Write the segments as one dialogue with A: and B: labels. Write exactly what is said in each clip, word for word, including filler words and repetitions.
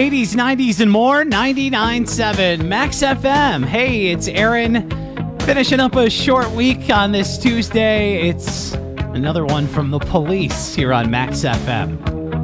A: eighties, nineties, and more, ninety-nine point seven Max F M. Hey, it's Aaron. Finishing up a short week on this Tuesday. It's another one from The Police here on Max F M.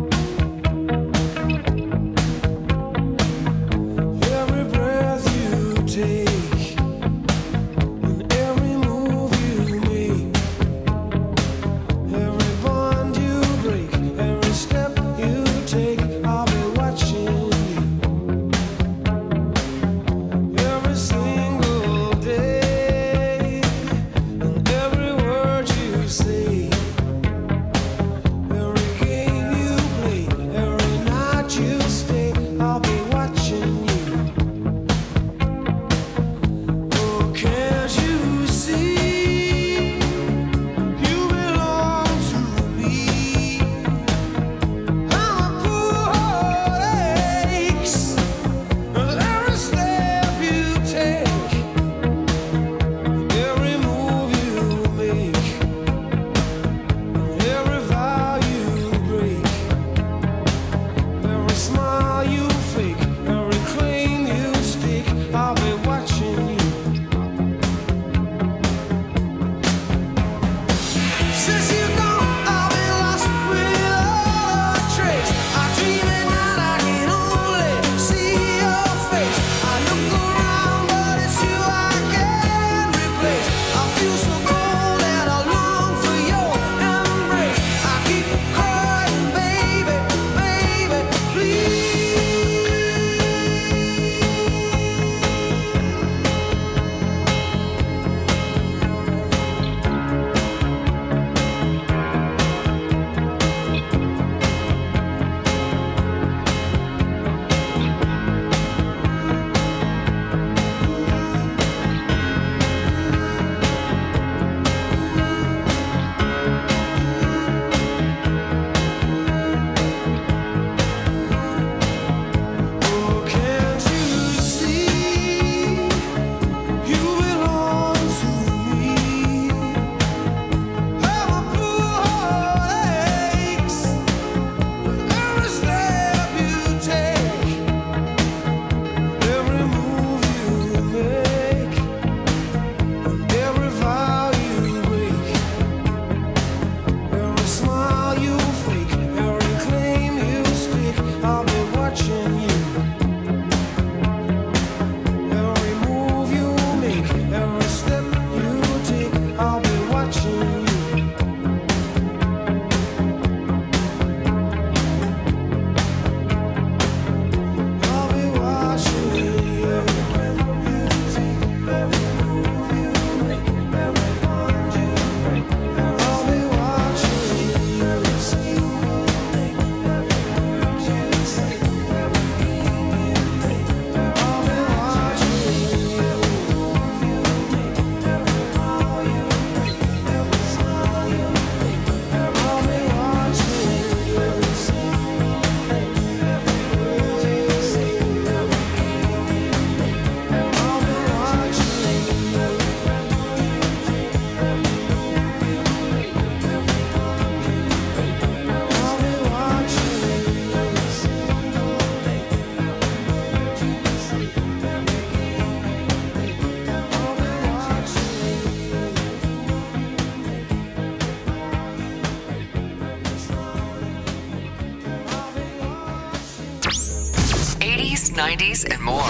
B: nineties, and more.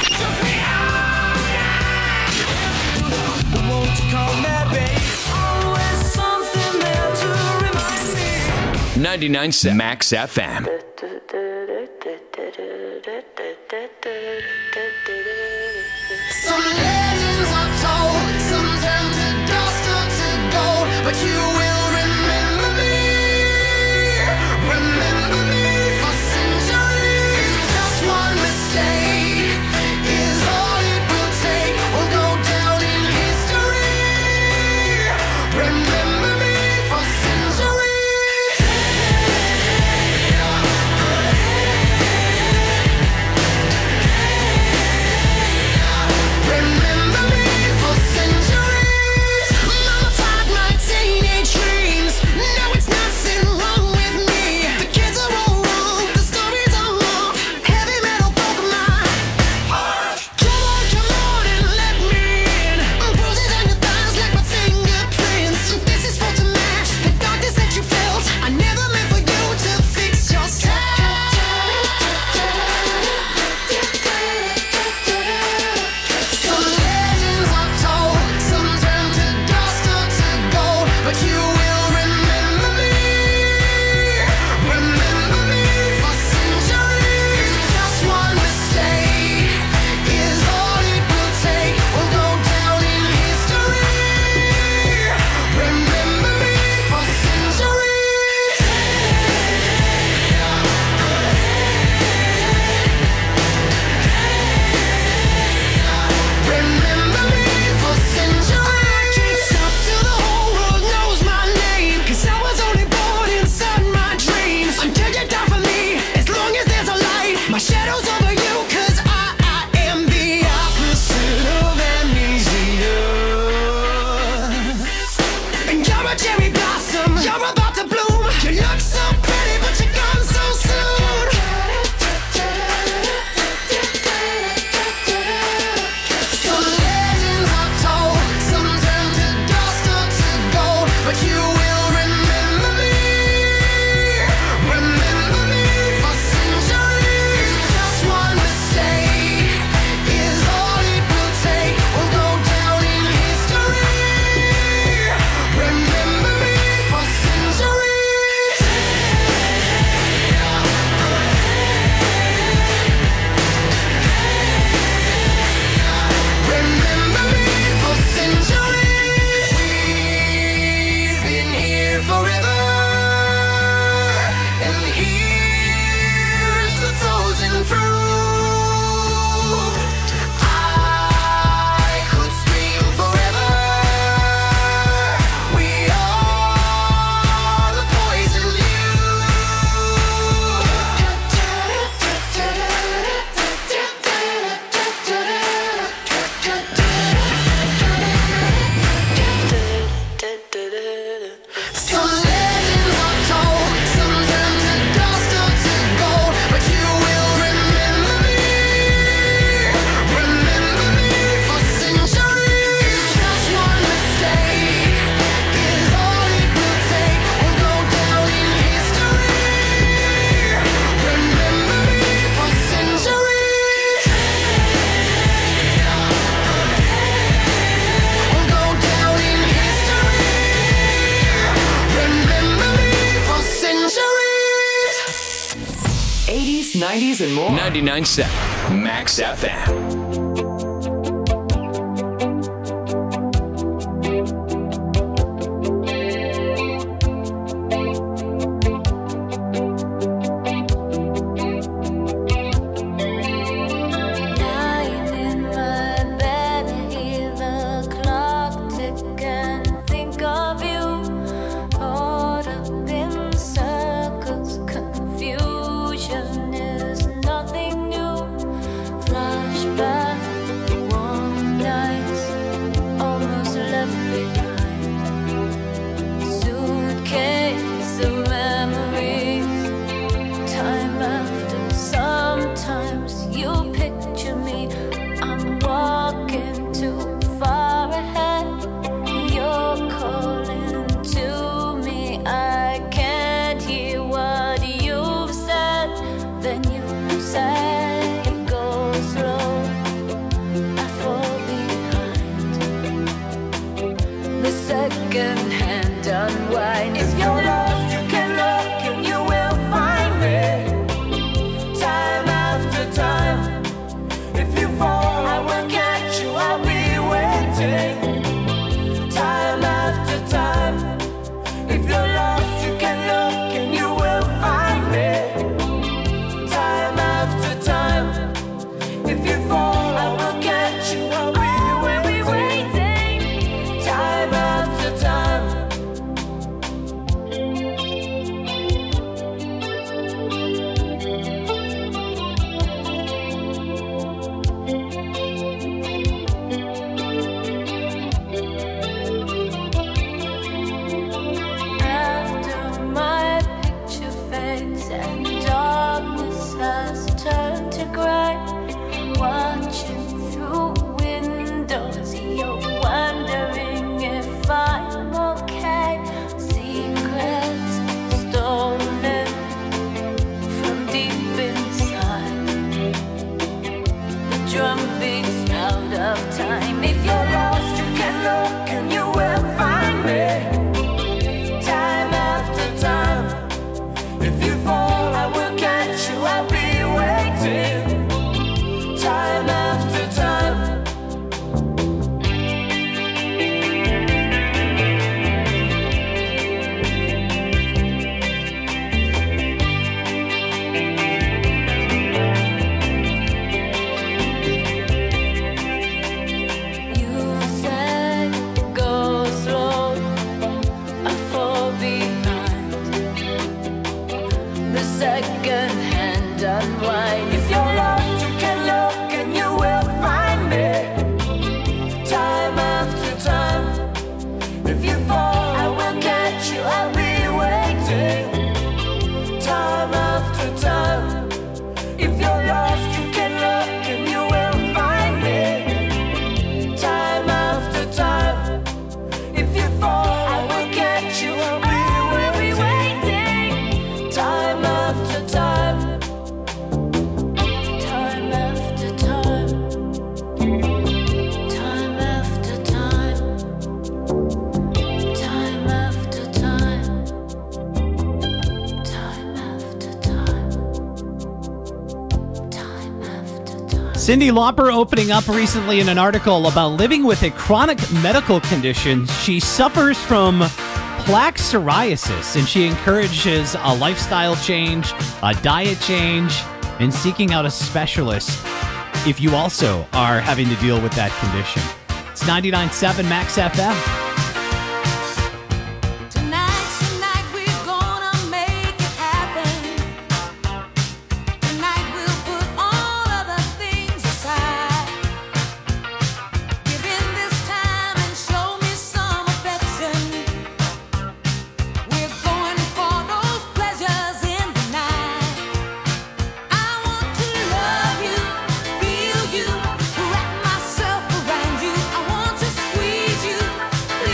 C: ninety-nine point seven Max F M.
D: Some legends are told, some turn to dust or to gold, but you will remember me, remember me for centuries. Just one mistake is all it will take. We'll go down in history. Remember me for centuries. Remember me for centuries. Mama taught my teenage over you, 'cause I, I am the opposite of amnesia. And you're a cherry blossom, you're about to bloom. You look so pretty, but you're gone so soon. So legends are told, some turn to dust or to gold, but you will remember me, remember me for centuries. Just one mistake is all it will take. We'll go down in history. Remember me for centuries. Remember me for centuries. We've been here forever, and here's the frozen fruit. I could scream forever. We are the poison So legends are told, some turn to dust or to gold, but you will remember me, remember me for centuries. Just one mistake is all it will take. We'll go down in history. Remember me for centuries. We'll go down in history. Remember me for centuries.
B: eighties, nineties, and more.
C: ninety-nine point seven Max F M.
E: Lying in my bed, hear the clock tick and think of you. Caught up in circles, confusion is nothing new. Flashback, warm nights, almost left behind. Suitcase of memories. Time after, sometimes you picture me. I'm walking too far ahead. You're calling to me. I can't hear what you've said. Then you say, go slow. I fall behind. The second hand unwind. If you're lost, you can look and you will find me. Time after time. If you fall, I will catch you. I'll be waiting. Time after time. If you're lost, you can look and you will find me. Time after time. If you fall, I will catch you. I'll be waiting. Time after time. After my picture fades and darkness has turned to gray, watching through windows, you're wondering if I'm okay. Secrets stolen from deep inside. The drum beats out of time. If you're lost, you can look and you will find me. Time after time. If you fall, I will catch you. I'll be waiting. Time after time. You said
A: Cyndi Lauper opening up recently in an article about living with a chronic medical condition. She suffers from plaque psoriasis, and she encourages a lifestyle change, a diet change, and seeking out a specialist if you also are having to deal with that condition. It's ninety-nine point seven Max F M.
E: Feel you, wrap myself around you. I want to squeeze you.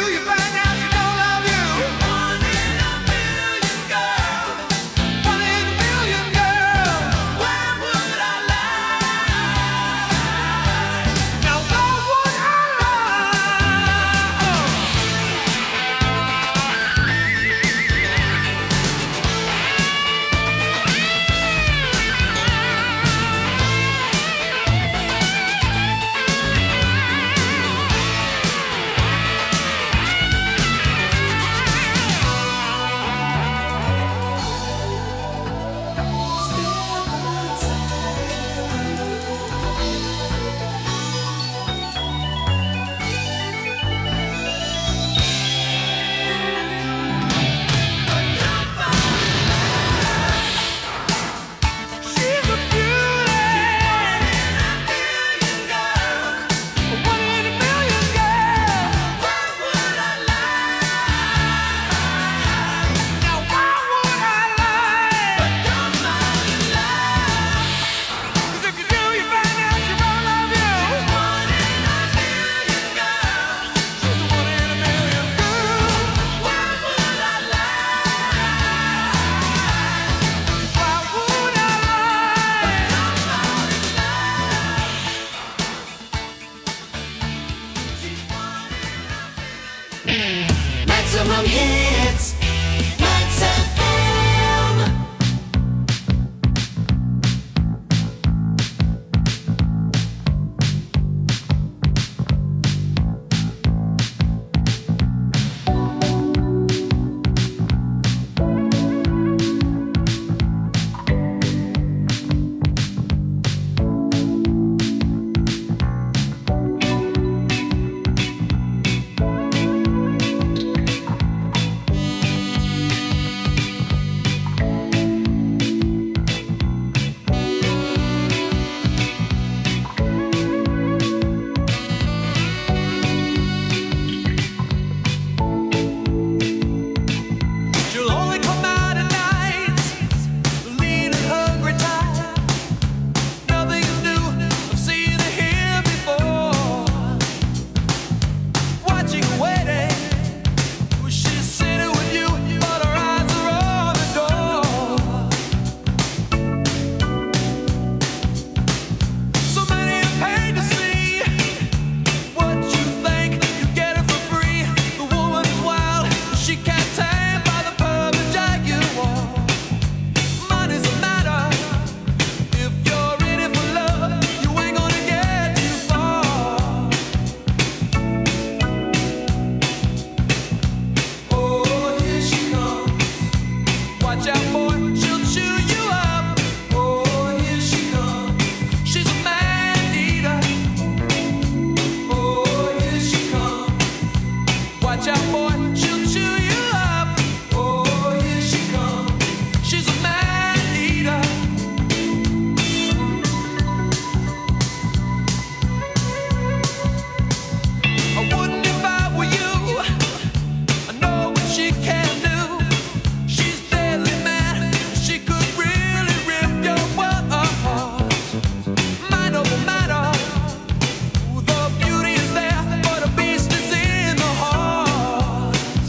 D: you find out she don't love you? One in a million, girl. One in a million, girl. Why would I lie? Now why would I She's a beauty. One in a million, girl. Why would I lie? Now why would I lie? But don't fall in love. 'Cause if you do, you find out she don't love you. She's one in a million, girl. She's a one in a million, girl. Why would I lie? Why would I lie?
B: Maximum hits. Max F M.
D: She'll only come out at night, lean and hungry, tired. Nothing is new. I've seen her here before. Watching her waiting. She's sitting with you, but her eyes are on the door. So many have paid to see what you think. You get it for free. The woman is wild. She can't tame by the pub and Jaguar. Money's a matter. If you're in it for love, you ain't gonna get too far. Oh, here she comes. Watch out, boy, she'll chew you up. Oh, here she comes. She's a man eater. Oh, here she comes. Watch out, boy, she'll chew you up. Oh, here she comes. She's a man eater. I wouldn't if I were you. I know what she can do. She's deadly mad. She could really rip your world apart. Mind over matter. The beauty is there, but a beast is in the heart.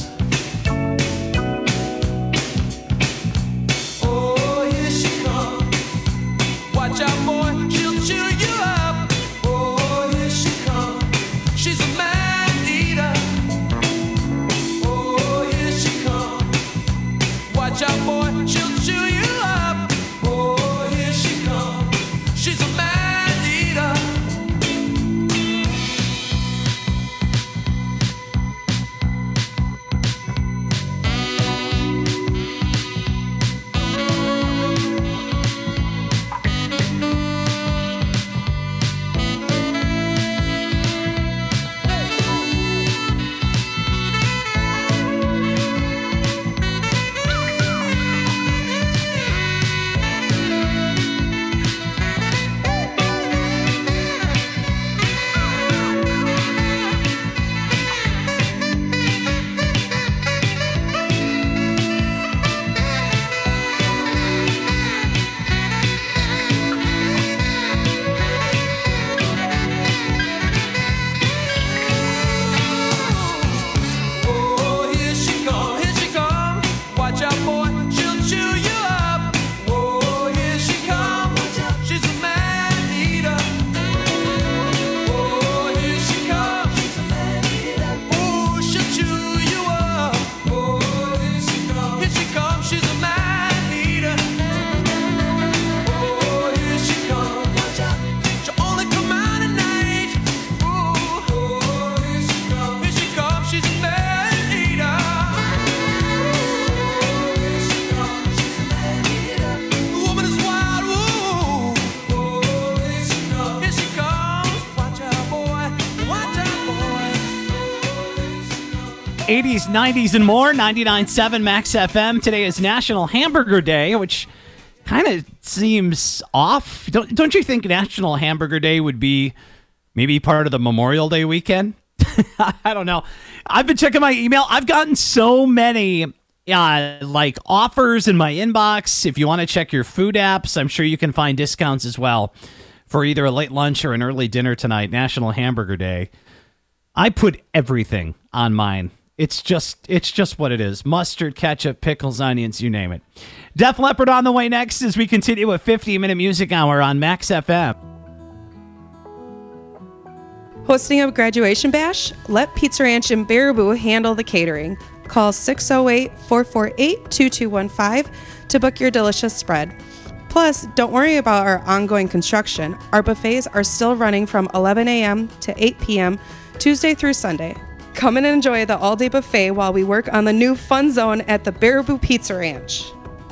A: eighties, nineties, and more. ninety-nine point seven Max F M. Today is National Hamburger Day, which kind of seems off. Don't, don't you think National Hamburger Day would be maybe part of the Memorial Day weekend? I don't know. I've been checking my email. I've gotten so many uh, like offers in my inbox. If you want to check your food apps, I'm sure you can find discounts as well for either a late lunch or an early dinner tonight. National Hamburger Day. I put everything on mine. It's just it's just what it is. Mustard, ketchup, pickles, onions, you name it. Def Leppard on the way next as we continue a fifty-minute music hour on Max F M.
F: Hosting a graduation bash? Let Pizza Ranch in Baraboo handle the catering. Call six oh eight, four four eight, two two one five to book your delicious spread. Plus, don't worry about our ongoing construction. Our buffets are still running from eleven a.m. to eight p.m. Tuesday through Sunday. Come and enjoy the all-day buffet while we work on the new fun zone at the Baraboo Pizza Ranch.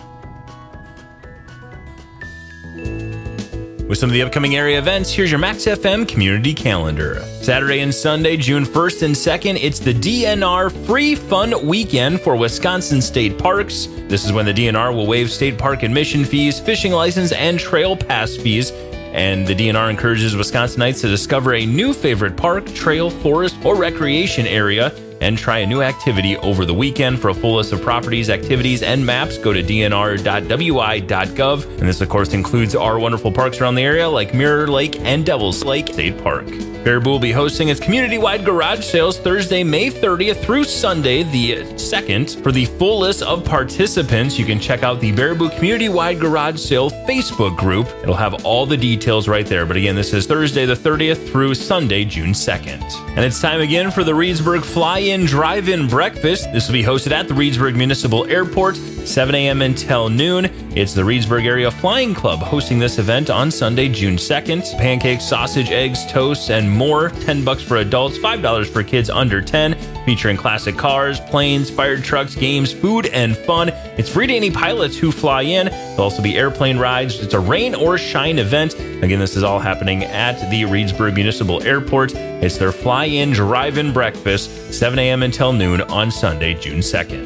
C: With some of the upcoming area events, here's your Max F M community calendar. Saturday and Sunday, June first and second, it's the D N R Free Fun Weekend for Wisconsin State Parks. This is when the D N R will waive state park admission fees, fishing license, and trail pass fees. And the D N R encourages Wisconsinites to discover a new favorite park, trail, forest, or recreation area and try a new activity over the weekend. For a full list of properties, activities, and maps, go to d n r dot w i dot gov. And this, of course, includes our wonderful parks around the area like Mirror Lake and Devil's Lake State Park. Baraboo will be hosting its community-wide garage sales Thursday, May thirtieth through Sunday, the second. For the full list of participants, you can check out the Baraboo Community-Wide Garage Sale Facebook group. It'll have all the details right there. But again, this is Thursday the thirtieth through Sunday, June second. And it's time again for the Reedsburg Fly-In Drive-In Breakfast. This will be hosted at the Reedsburg Municipal Airport, seven a.m. until noon. It's the Reedsburg Area Flying Club hosting this event on Sunday, June second. Pancakes, sausage, eggs, toast, and more. ten bucks for adults, five dollars for kids under ten. Featuring classic cars, planes, fire trucks, games, food, and fun. It's free to any pilots who fly in. There'll also be airplane rides. It's a rain or shine event. Again, this is all happening at the Reedsburg Municipal Airport. It's their Fly-In Drive-In Breakfast, seven a.m. until noon on Sunday, June second.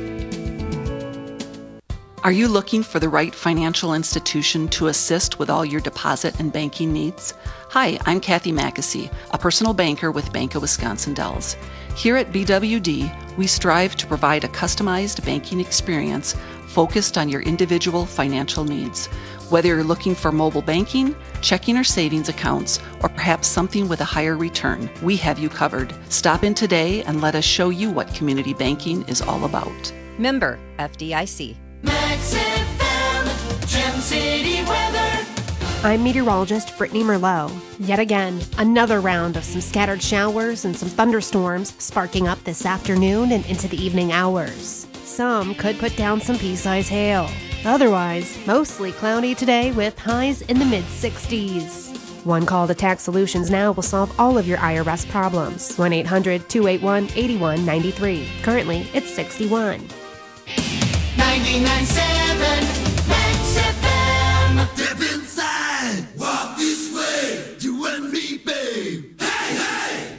G: Are you looking for the right financial institution to assist with all your deposit and banking needs? Hi, I'm Kathy Mackesy, a personal banker with Bank of Wisconsin Dells. Here at B W D, we strive to provide a customized banking experience focused on your individual financial needs. Whether you're looking for mobile banking, checking or savings accounts, or perhaps something with a higher return, we have you covered. Stop in today and let us show you what community banking is all about.
H: Member F D I C.
B: Max F M, Gem City weather.
I: I'm meteorologist Brittany Merlot. Yet again, another round of some scattered showers and some thunderstorms sparking up this afternoon and into the evening hours. Some could put down some pea-size hail. Otherwise, mostly cloudy today with highs in the mid-sixties. One call to Tax Solutions Now will solve all of your I R S problems. one eight hundred, two eight one, eight one nine three. Currently, it's sixty-one.
B: ninety-nine point seven Max F M.
D: Step inside, walk this way, you and me, babe. Hey, hey!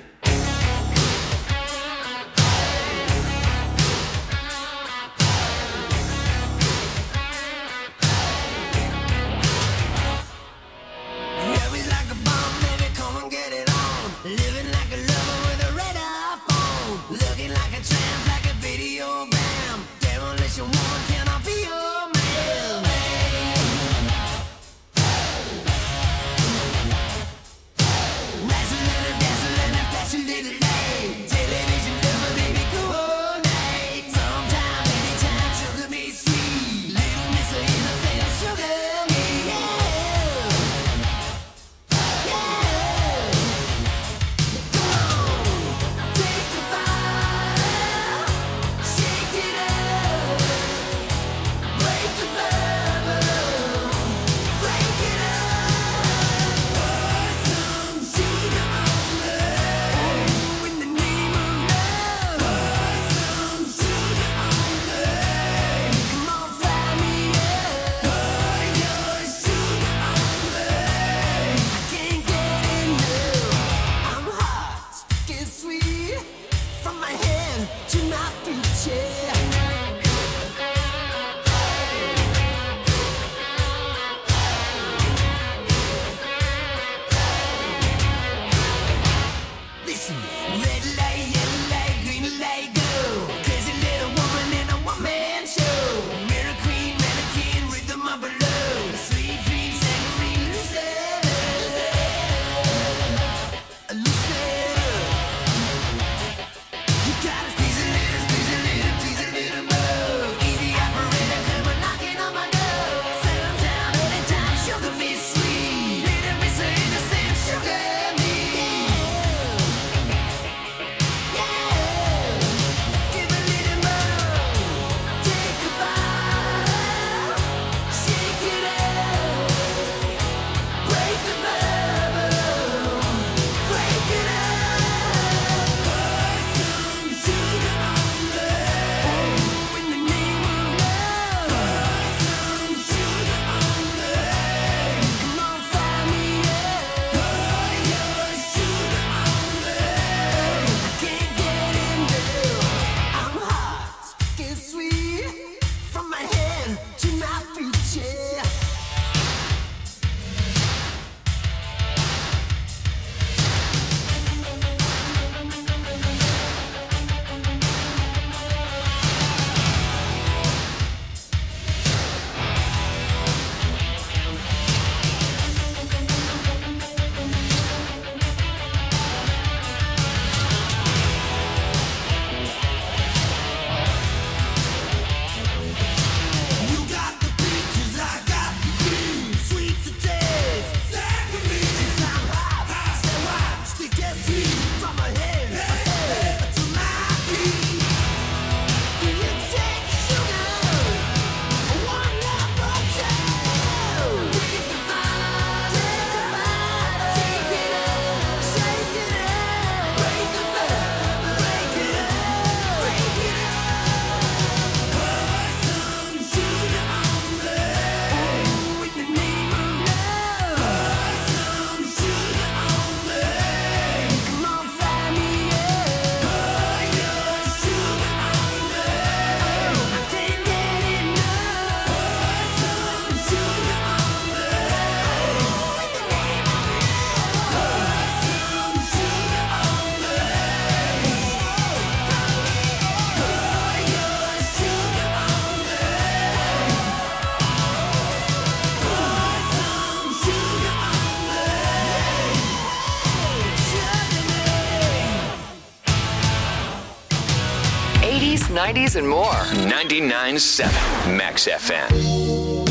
D: Heavy's like a bomb, baby, come and get it on. Living like a lover with a radar phone. Looking like a tramp, like a video bam. Demolition woman, can I be your
J: nineties, and more. ninety-nine point seven Max F M.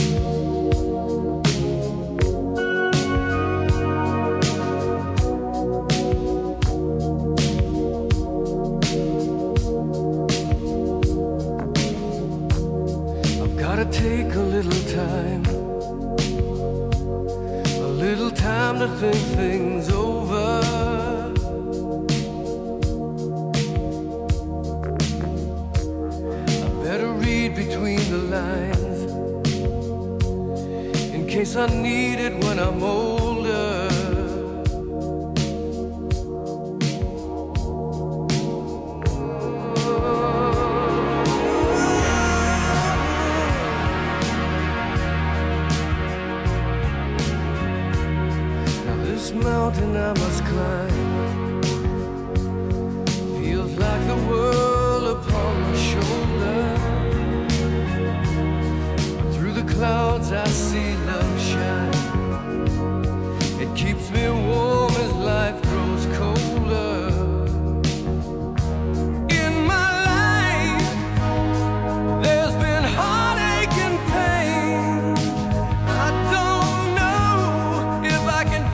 K: Take a little time, a little time to think things over. I better read between the lines in case I need it when I'm older. Mountain I must climb feels like the world upon my shoulder. Through the clouds I see love shine. It keeps me warm as life grows colder. In my life there's been heartache and pain. I don't know if I can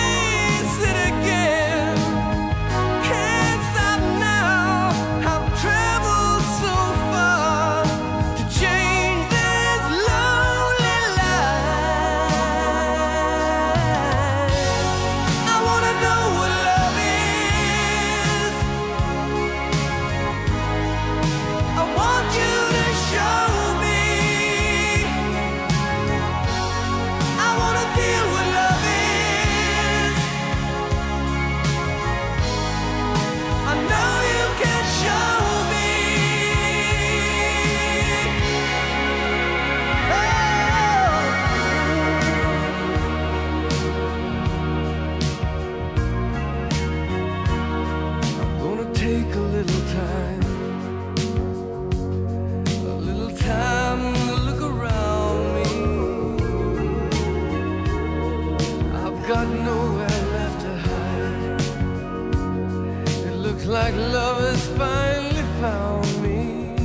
K: like love has finally found me.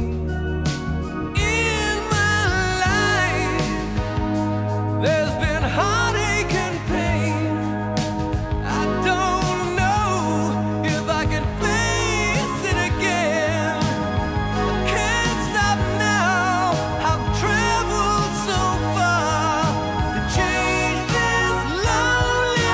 K: In my life there's been heartache and pain. I don't know if I can face it again. I can't stop now. I've traveled so far to change this lonely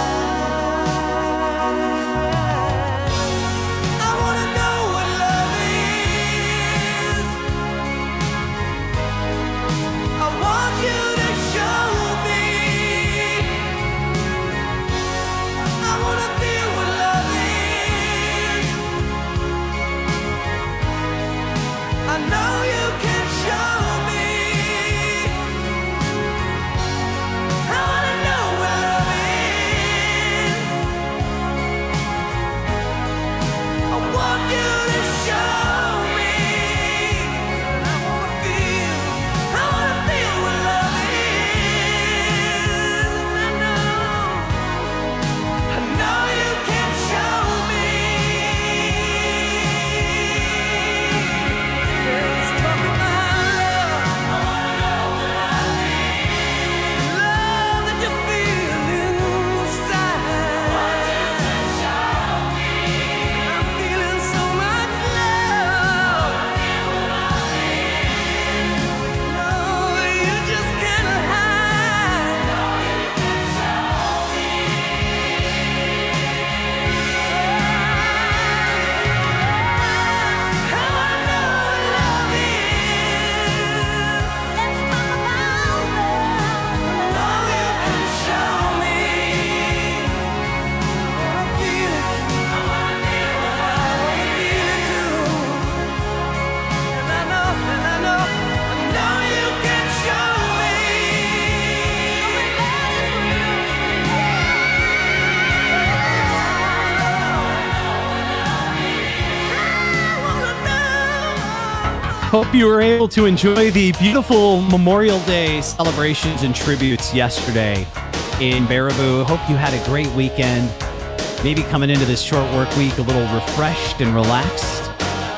A: Hope you were able to enjoy the beautiful Memorial Day celebrations and tributes yesterday in Baraboo. Hope you had a great weekend. Maybe coming into this short work week a little refreshed and relaxed.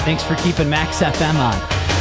A: Thanks for keeping Max F M on.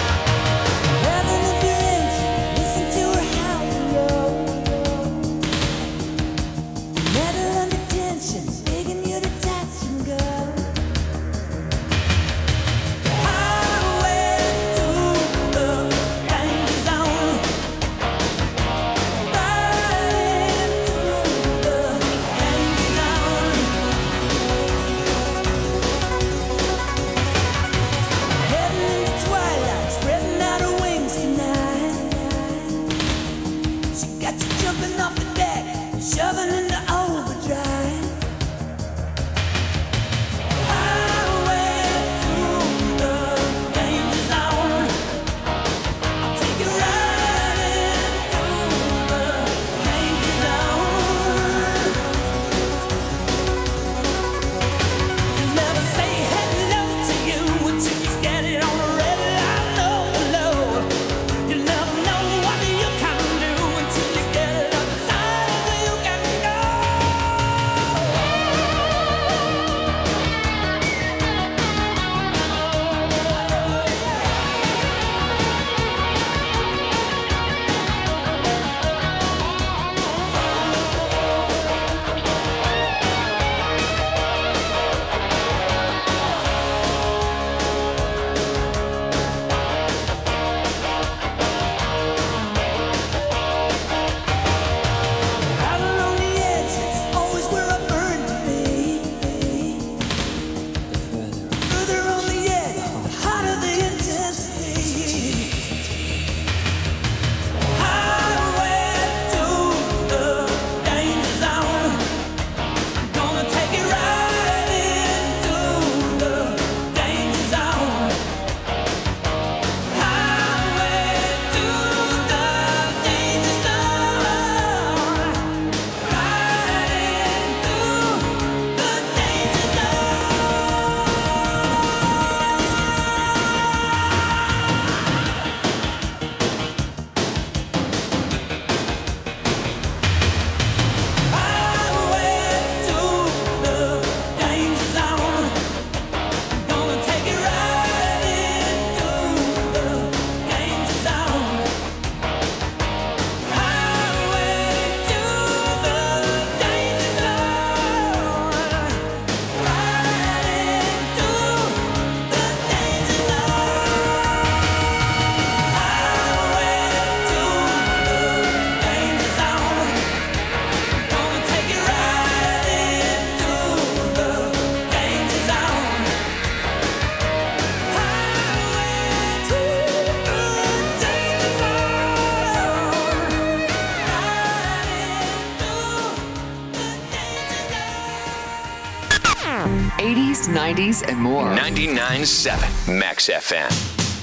L: eighties, nineties, and more.
J: ninety-nine point seven Max F M.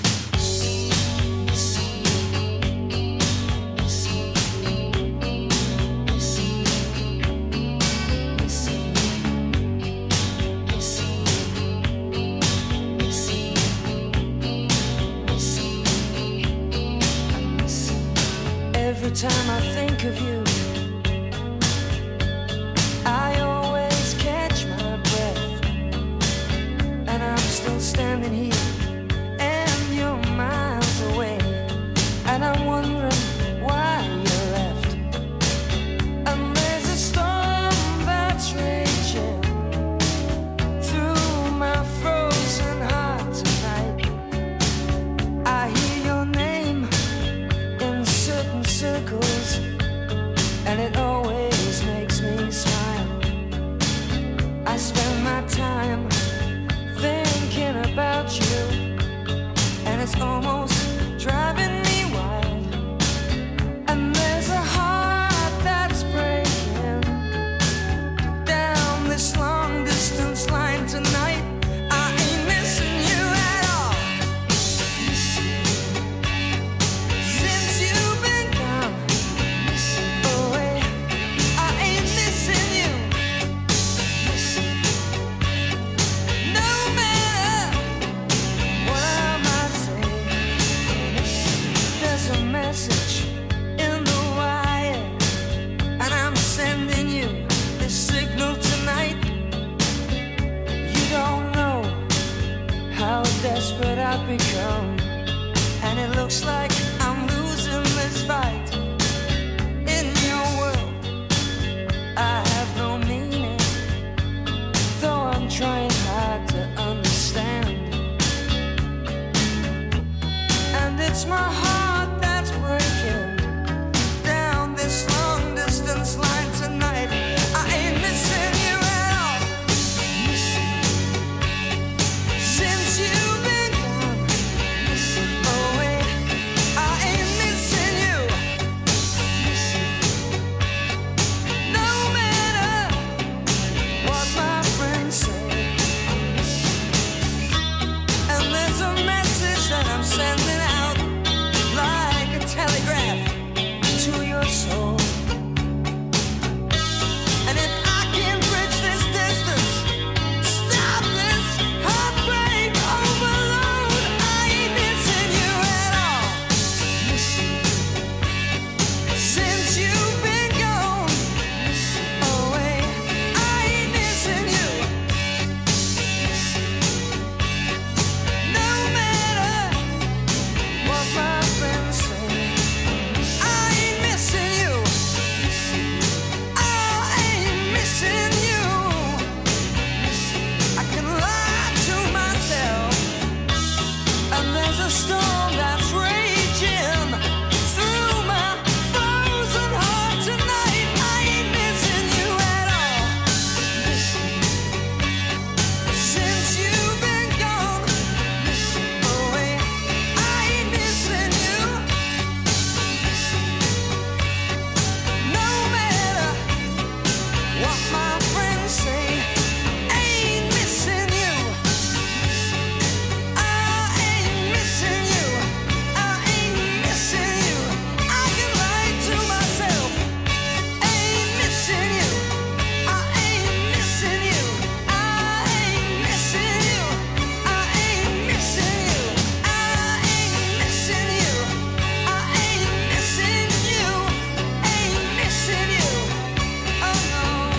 K: Every time I think of you, I always catch my breath, and I'm still standing here, and you're miles away, and I'm wondering why you left. And there's a storm that's raging through my frozen heart tonight. I hear your name in certain circles, and it always makes me smile. I spend my time thinking about you, and it's almost driving me wild. And there's a heart that's breaking down this long distance line tonight. I ain't missing you at all. Since you've been gone away, I ain't missing you. No matter what I might say, it's my heart that's breaking down this long distance line tonight. I ain't missing you at all. Since you've been gone, oh wait, I ain't missing you. No matter what my friends say, and there's a message that I'm sending out like a telegraph to your soul. And if I can bridge this distance, stop this heartbreak overload, I ain't missing you at all. Since you've been gone, oh wait, I ain't missing you. No matter what my friends say, I ain't missing you. I ain't missing you. I can lie to myself, and there's a storm that's raging through my frozen heart tonight. I ain't missing you at all. Since you've been gone, oh wait, I ain't missing you. No matter what my friends say, I ain't missing you. I ain't missing you. I ain't missing you. I can lie to myself. I ain't missing you. I ain't missing you. I ain't missing you. I ain't missing you. I ain't missing you. I ain't missing you. Ain't missing you. Oh no.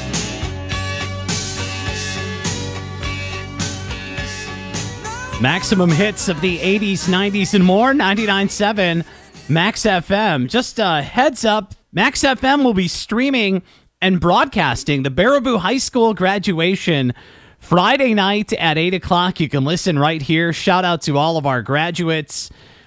A: Maximum hits of the eighties, nineties, and more. ninety-nine point seven Max F M. Just a heads up, Max F M will be streaming and broadcasting the Baraboo High School graduation Friday night at eight o'clock. You can listen right here. Shout out to all of our graduates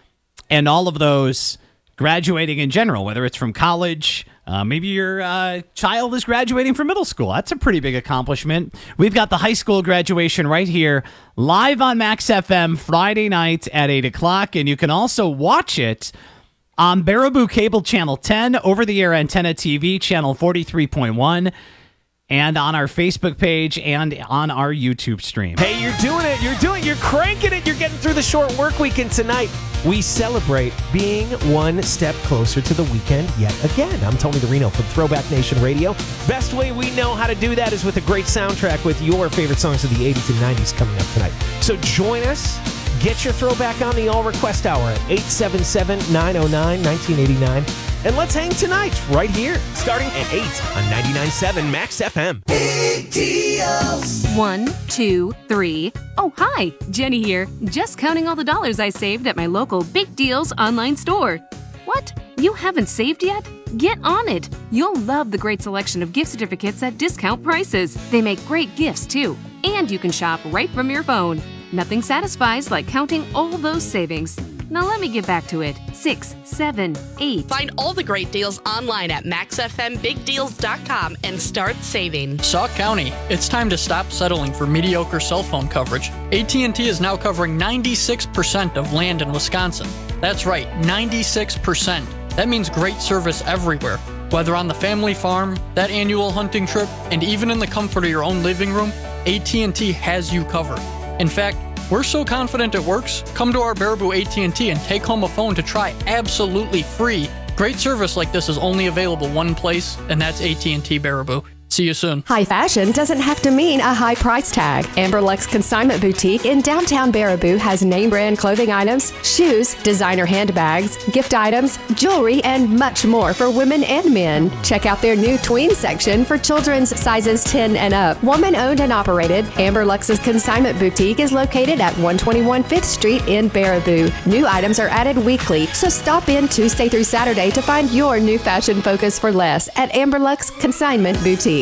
A: and all of those graduating in general, whether it's from college, uh, maybe your uh, child is graduating from middle school. That's a pretty big accomplishment. We've got the high school graduation right here, live on Max F M Friday night at eight o'clock, and you can also watch it on Baraboo Cable Channel ten, over-the-air antenna T V Channel forty-three point one, and on our Facebook page and on our YouTube stream.
M: Hey, you're doing it. You're doing it. You're cranking it. You're getting through the short work weekend tonight. We celebrate being one step closer to the weekend yet again. I'm Tony DeRino from Throwback Nation Radio. Best way we know how to do that is with a great soundtrack with your favorite songs of the eighties and nineties coming up tonight. So join us. Get your throwback on the All Request Hour at eight seven seven, nine oh nine, nineteen eighty-nine. And let's hang tonight right here, starting at eight on ninety-nine point seven Max F M.
B: Big deals.
N: One, two, three. Oh, hi, Jenny here. Just counting all the dollars I saved at my local Big Deals online store. What? You haven't saved yet? Get on it. You'll love the great selection of gift certificates at discount prices. They make great gifts, too. And you can shop right from your phone. Nothing satisfies like counting all those savings. Now let me get back to it. Six, seven, eight.
O: Find all the great deals online at max f m big deals dot com and start saving.
P: Sauk County, it's time to stop settling for mediocre cell phone coverage. A T and T is now covering ninety-six percent of land in Wisconsin. That's right, ninety-six percent. That means great service everywhere. Whether on the family farm, that annual hunting trip, and even in the comfort of your own living room, A T and T has you covered. In fact, we're so confident it works, come to our Baraboo A T and T and take home a phone to try absolutely free. Great service like this is only available one place, and that's A T and T Baraboo. See you soon.
Q: High fashion doesn't have to mean a high price tag. Amberlux Consignment Boutique in downtown Baraboo has name brand clothing items, shoes, designer handbags, gift items, jewelry, and much more for women and men. Check out their new tween section for children's sizes ten and up. Woman owned and operated, Amberlux's Consignment Boutique is located at one twenty-one Fifth Street in Baraboo. New items are added weekly, so stop in Tuesday through Saturday to find your new fashion focus for less at Amberlux Consignment Boutique.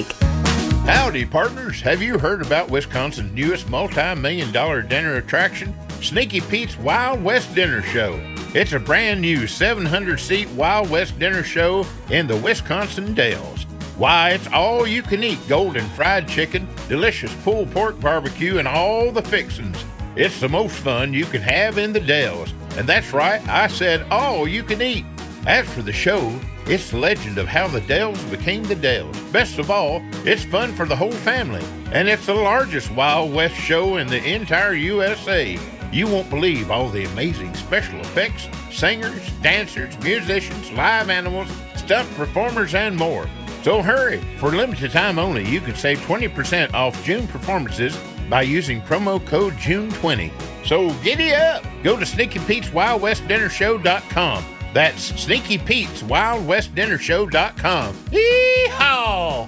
R: Howdy, partners. Have you heard about Wisconsin's newest multi-million dollar dinner attraction, Sneaky Pete's Wild West Dinner Show? It's a brand new seven hundred seat Wild West dinner show in the Wisconsin Dells. Why, it's all you can eat golden fried chicken, delicious pulled pork barbecue, and all the fixins'. It's the most fun you can have in the Dells. And that's right, I said all you can eat. As for the show, it's the legend of how the Dells became the Dells. Best of all, it's fun for the whole family. And it's the largest Wild West show in the entire U S A. You won't believe all the amazing special effects, singers, dancers, musicians, live animals, stuffed performers, and more. So hurry! For limited time only, you can save twenty percent off June performances by using promo code June twenty. So giddy up! Go to Sneaky Pete's Wild West Dinner Show dot com. That's Sneaky Pete's Wild West Dinner Show dot com. Yee-haw!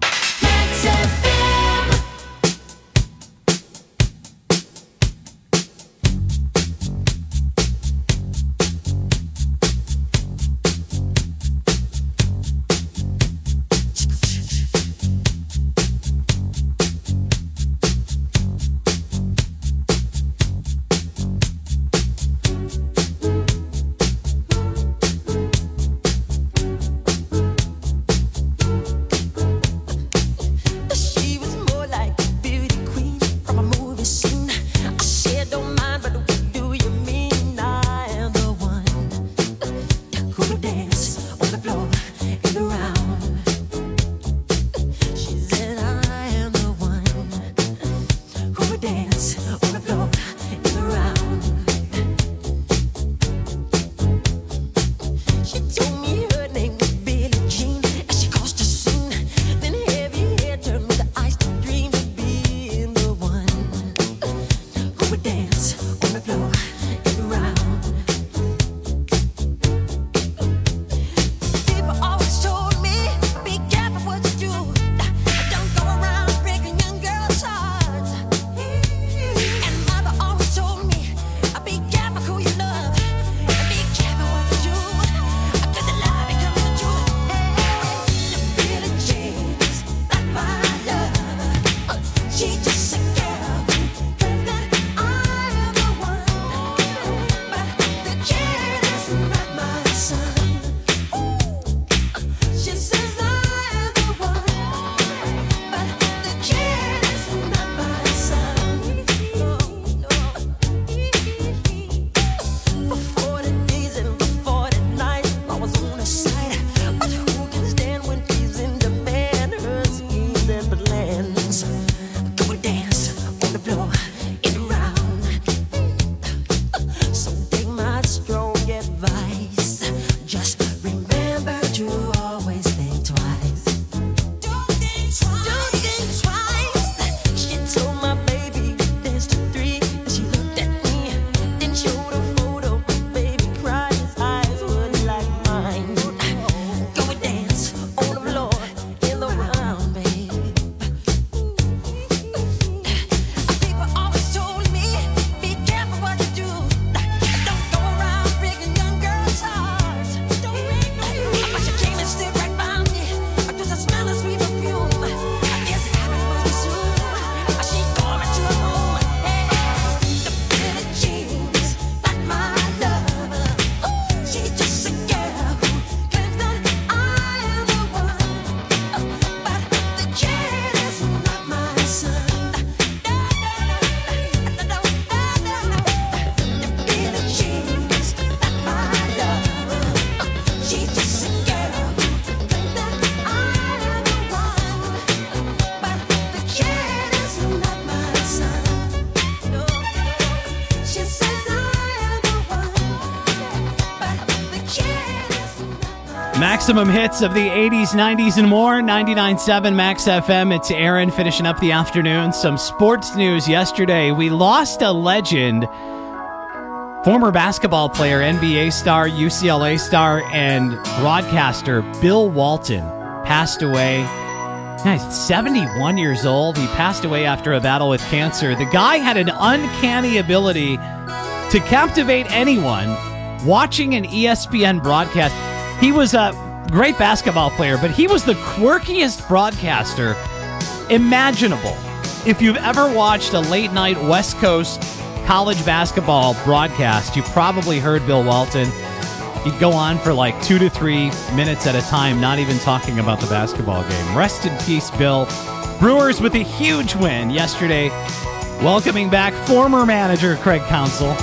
A: Maximum hits of the eighties, nineties, and more. ninety-nine point seven Max F M. It's Aaron finishing up the afternoon. Some sports news yesterday. We lost a legend. Former basketball player, N B A star, U C L A star, and broadcaster Bill Walton passed away. He's seventy-one years old. He passed away after a battle with cancer. The guy had an uncanny ability to captivate anyone watching an E S P N broadcast. He was a great basketball player, but he was the quirkiest broadcaster imaginable. If you've ever watched a late-night West Coast college basketball broadcast, you probably heard Bill Walton. He'd go on for like two to three minutes at a time, not even talking about the basketball game. Rest in peace, Bill. Brewers with a huge win yesterday, welcoming back former manager Craig Counsell.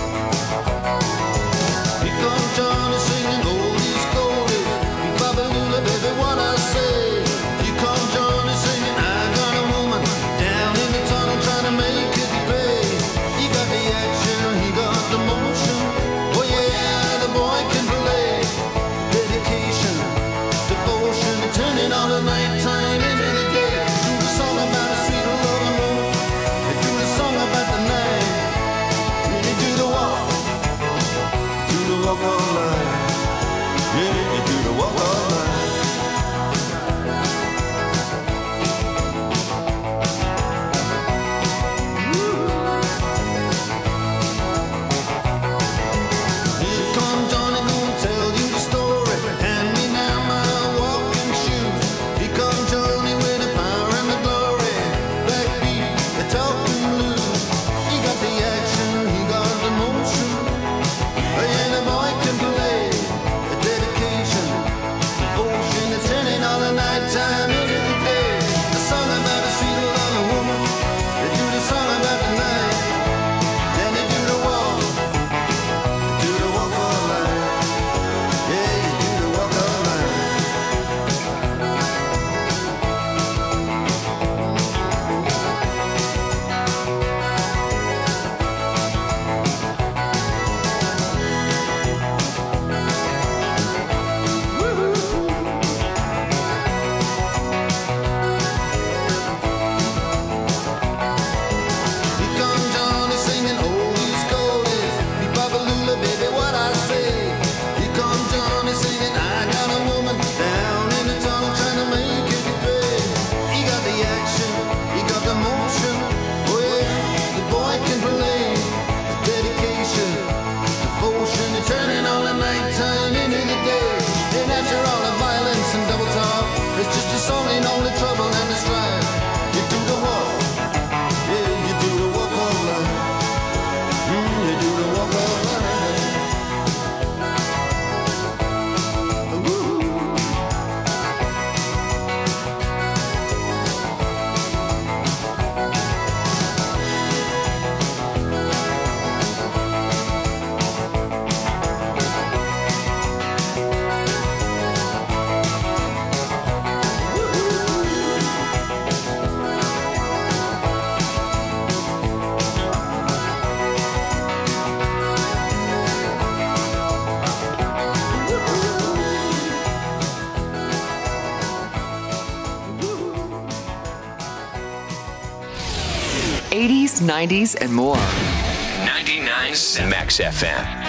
L: eighties, nineties, and more.
J: ninety-nine Max F M.